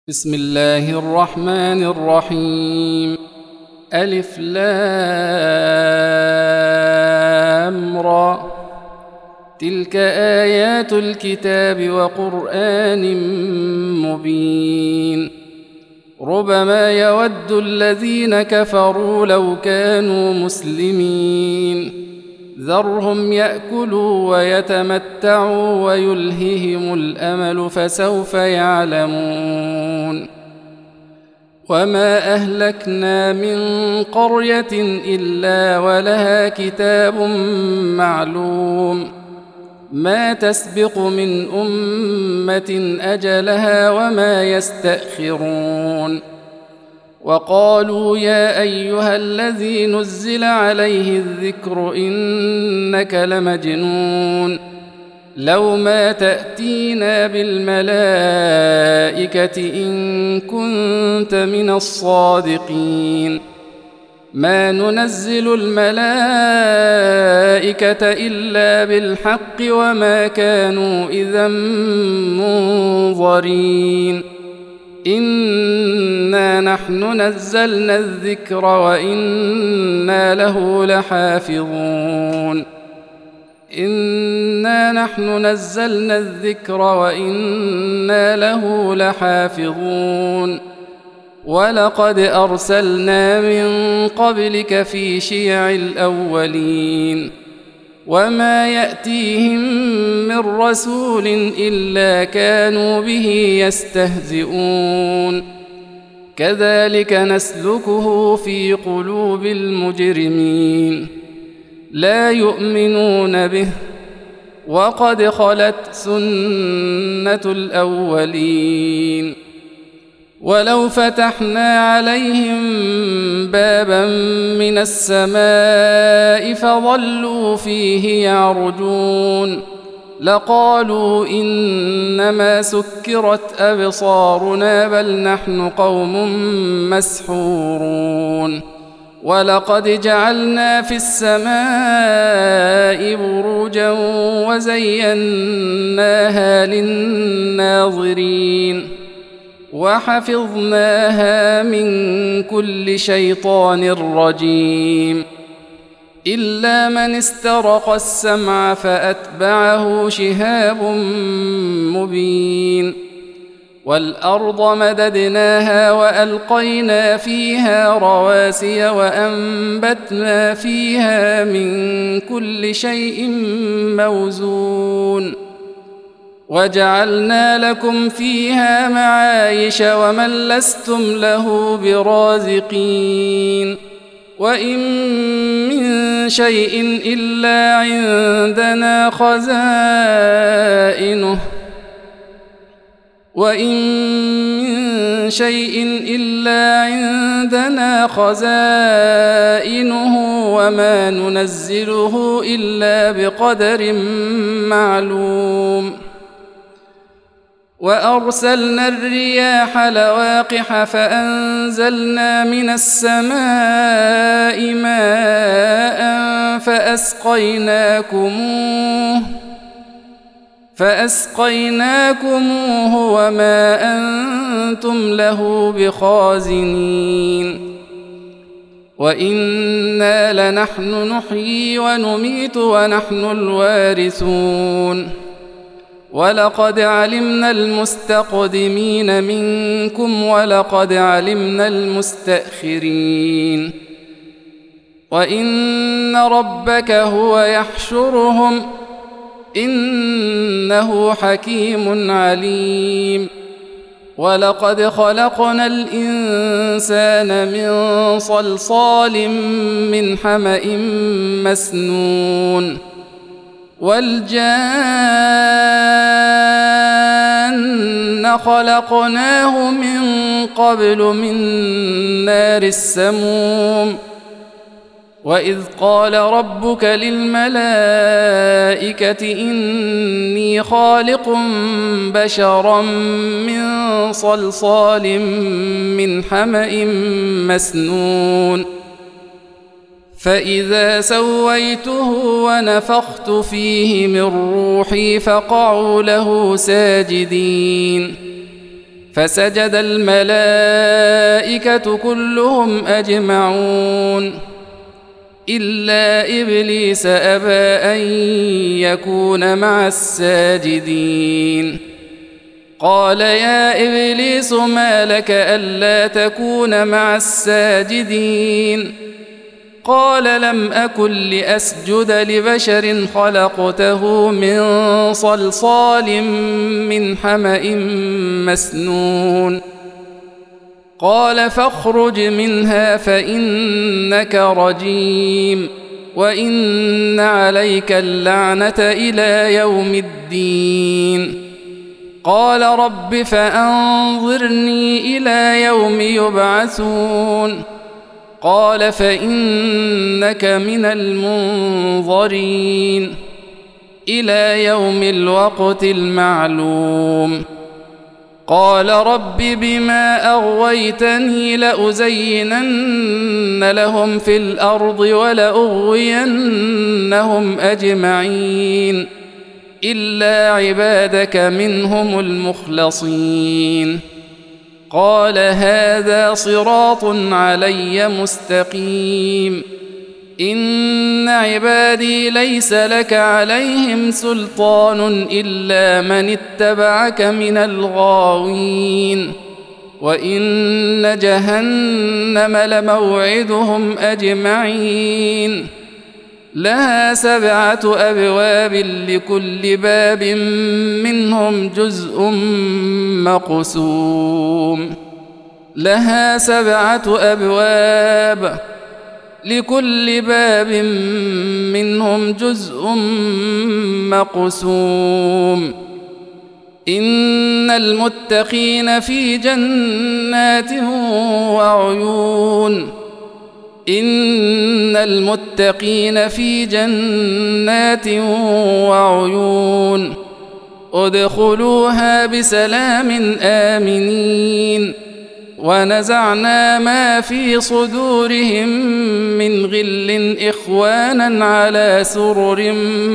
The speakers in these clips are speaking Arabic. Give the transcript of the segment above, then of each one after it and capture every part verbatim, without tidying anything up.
بسم الله الرحمن الرحيم. ألف لام را. تلك آيات الكتاب وقرآن مبين. ربما يود الذين كفروا لو كانوا مسلمين. ذرهم يأكلوا ويتمتعوا ويلههم الأمل فسوف يعلمون. وما أهلكنا من قرية إلا ولها كتاب معلوم ما تسبق من أمة أجلها وما يستأخرون. وقالوا يا أيها الذي نزل عليه الذكر إنك لمجنون لو ما تأتينا بالملائكة إن كنت من الصادقين. ما ننزل الملائكة إلا بالحق وما كانوا إذا منظرين. إنا نحن نزلنا الذكر وإنا له لحافظون. إنا نحن نزلنا الذكر وإنا له لحافظون. ولقد أرسلنا من قبلك في شيع الأولين وما يأتيهم من رسول إلا كانوا به يستهزئون. كذلك نسلكه في قلوب المجرمين لا يؤمنون به وقد خلت سنة الأولين. ولو فتحنا عليهم بابا من السماء فظلوا فيه يعرجون لقالوا إنما سكرت أبصارنا بل نحن قوم مسحورون. ولقد جعلنا في السماء بروجا وزيناها للناظرين وحفظناها من كل شيطان رجيم إلا من استرق السمع فأتبعه شهاب مبين. والأرض مددناها وألقينا فيها رواسي وأنبتنا فيها من كل شيء موزون وجعلنا لكم فيها معايش ومن لستم له برازقين. وإن من شيء إلا عندنا خزائنه وإن من شيء إلا عندنا خزائنه وما ننزله إلا بقدر معلوم. وأرسلنا الرياح لواقح فأنزلنا من السماء ماء فأسقيناكموه فأسقيناكموه وما أنتم له بخازنين. وإنا لنحن نحيي ونميت ونحن الوارثون. ولقد علمنا المستقدمين منكم ولقد علمنا المستأخرين. وإن ربك هو يحشرهم إنه حكيم عليم. ولقد خلقنا الإنسان من صلصال من حمأ مسنون والجان خلقناه من قبل من نار السموم. وإذ قال ربك للملائكة إني خالق بشرا من صلصال من حمأ مسنون فإذا سويته ونفخت فيه من روحي فقعوا له ساجدين فسجد الملائكة كلهم أجمعون إلا إبليس أبى أن يكون مع الساجدين. قال يا إبليس ما لك ألا تكون مع الساجدين؟ قال لم أكن لأسجد لبشر خلقته من صلصال من حمأ مسنون. قال فاخرج منها فإنك رجيم وإن عليك اللعنة إلى يوم الدين. قال رب فأنظرني إلى يوم يبعثون. قال فإنك من المنظرين إلى يوم الوقت المعلوم. قال رب بما أغويتني لأزينن لهم في الأرض ولأغوينهم أجمعين إلا عبادك منهم المخلصين. قال هذا صراط علي مستقيم إن عبادي ليس لك عليهم سلطان إلا من اتبعك من الغاوين وإن جهنم لموعدهم أجمعين لها سبعة أبواب لكل باب منهم جزء مقسوم لها سبعة أبواب لكل باب منهم جزء مقسوم إن المتقين في جنات وعيون إن المتقين في جنات وعيون ادخلوها بسلام آمنين ونزعنا ما في صدورهم من غل إخوانا على سرر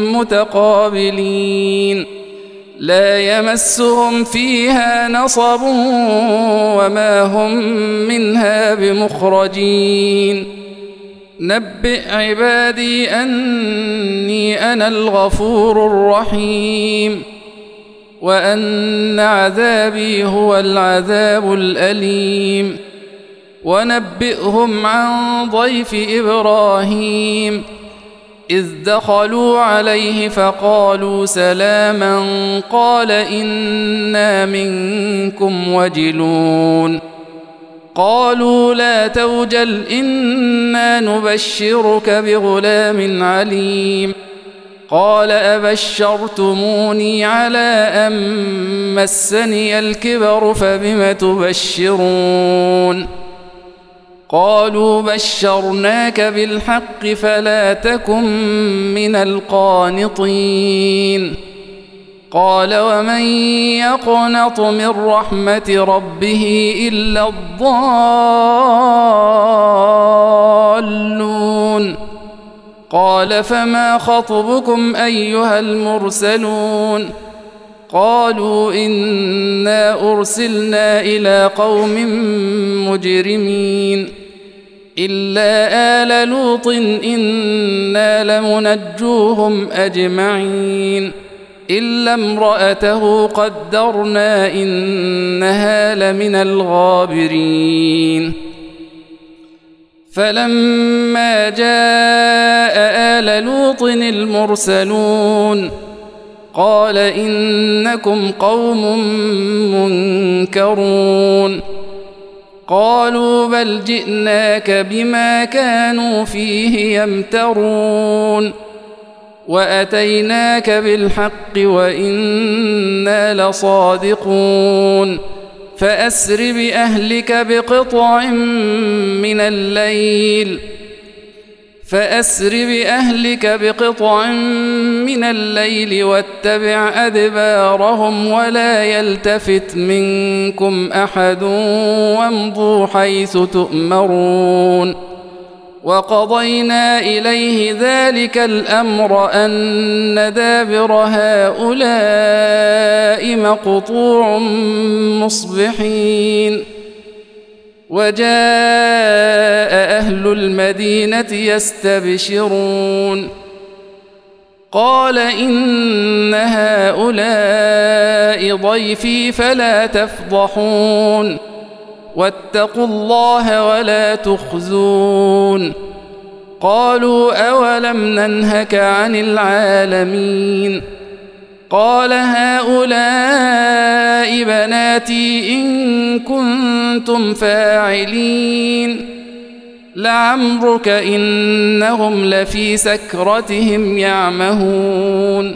متقابلين لا يمسهم فيها نصب وما هم منها بمخرجين نبئ عبادي أني أنا الغفور الرحيم وأن عذابي هو العذاب الأليم ونبئهم عن ضيف إبراهيم إذ دخلوا عليه فقالوا سلاما قال إنا منكم وجلون قالوا لا توجل إنا نبشرك بغلام عليم قال أبشرتموني على أن مسني الكبر فبم تبشرون قالوا بشرناك بالحق فلا تكن من القانطين قال ومن يقنط من رحمة ربه إلا الضالون قال فما خطبكم أيها المرسلون قالوا إنا أرسلنا إلى قوم مجرمين إلا آل لوط إنا لمنجوهم أجمعين إلا امرأته قدرنا إنها لمن الغابرين فلما جاء آل لوط المرسلون قال إنكم قوم منكرون قالوا بل جئناك بما كانوا فيه يمترون وأتيناك بالحق وإنا لصادقون فأسر بأهلك بقطع من الليل فأسر بأهلك بقطع من الليل واتبع أدبارهم ولا يلتفت منكم أحد وامضوا حيث تؤمرون وقضينا إليه ذلك الأمر أن دابر هؤلاء مقطوع مصبحين وجاء أهل المدينة يستبشرون قال إن هؤلاء ضيفي فلا تفضحون واتقوا الله ولا تخزون قالوا أولم ننهك عن العالمين قال هؤلاء بناتي إن كنتم فاعلين لعمرك إنهم لفي سكرتهم يعمهون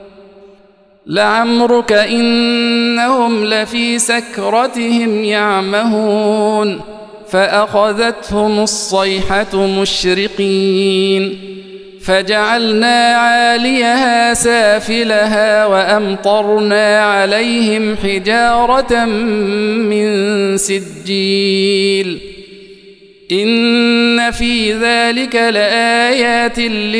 لعمرك إنهم لفي سكرتهم يعمهون فأخذتهم الصيحة مشرقين فجعلنا عاليها سافلها وأمطرنا عليهم حجارة من سجيل إن في ذلك لآيات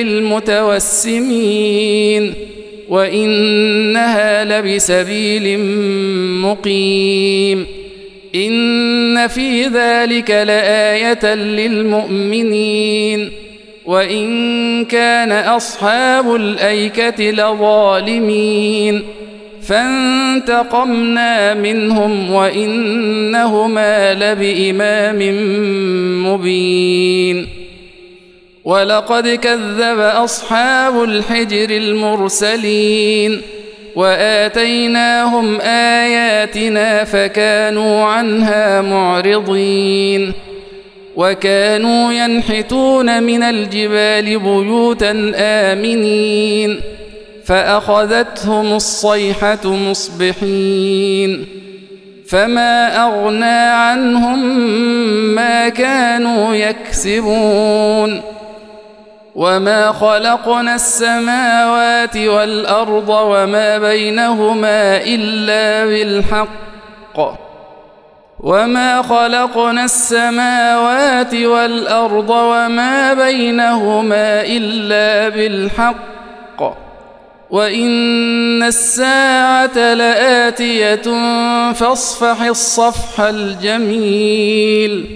للمتوسمين وإنها لبسبيل مقيم إن في ذلك لآية للمؤمنين وإن كان أصحاب الأيكة لظالمين فانتقمنا منهم وإنهما لبإمام مبين ولقد كذب أصحاب الحجر المرسلين وآتيناهم آياتنا فكانوا عنها معرضين وكانوا ينحتون من الجبال بيوتا آمنين فأخذتهم الصيحة مصبحين فما أغنى عنهم ما كانوا يكسبون وما خلقنا السماوات والأرض وما بينهما إلا بالحق وما خلقنا السماوات والأرض وما بينهما إلا بالحق وإن الساعة لآتية فاصفح الصفح الجميل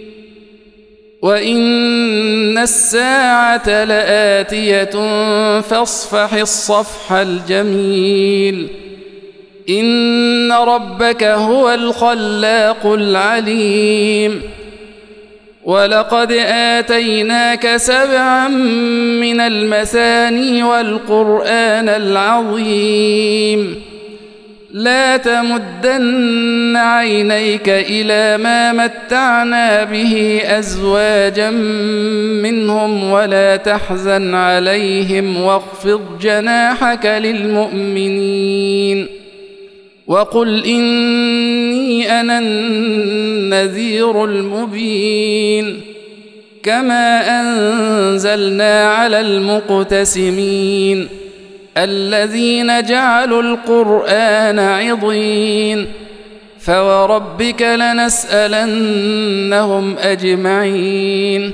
وإن الساعة لآتية فاصفح الصفح الجميل إن ربك هو الخلاق العليم ولقد آتيناك سبعا من المثاني والقرآن العظيم لا تمدن عينيك إلى ما متعنا به أزواجا منهم ولا تحزن عليهم واخفض جناحك للمؤمنين وقل إني أنا النذير المبين كما أنزلنا على المقتسمين الذين جعلوا القرآن عضين فوربك لنسألنهم أجمعين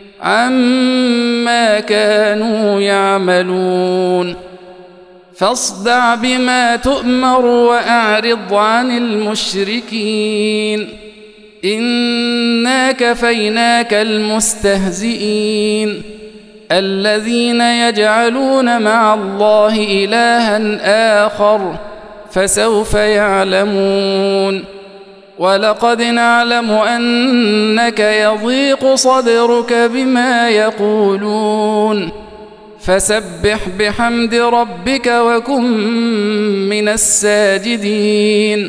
عما كانوا يعملون فاصدع بما تؤمر وأعرض عن المشركين إنا كفيناك المستهزئين الذين يجعلون مع الله إلها آخر فسوف يعلمون ولقد نعلم أنك يضيق صدرك بما يقولون فسبح بحمد ربك وكن من الساجدين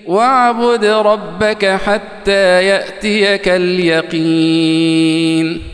واعبد ربك حتى يأتيك اليقين.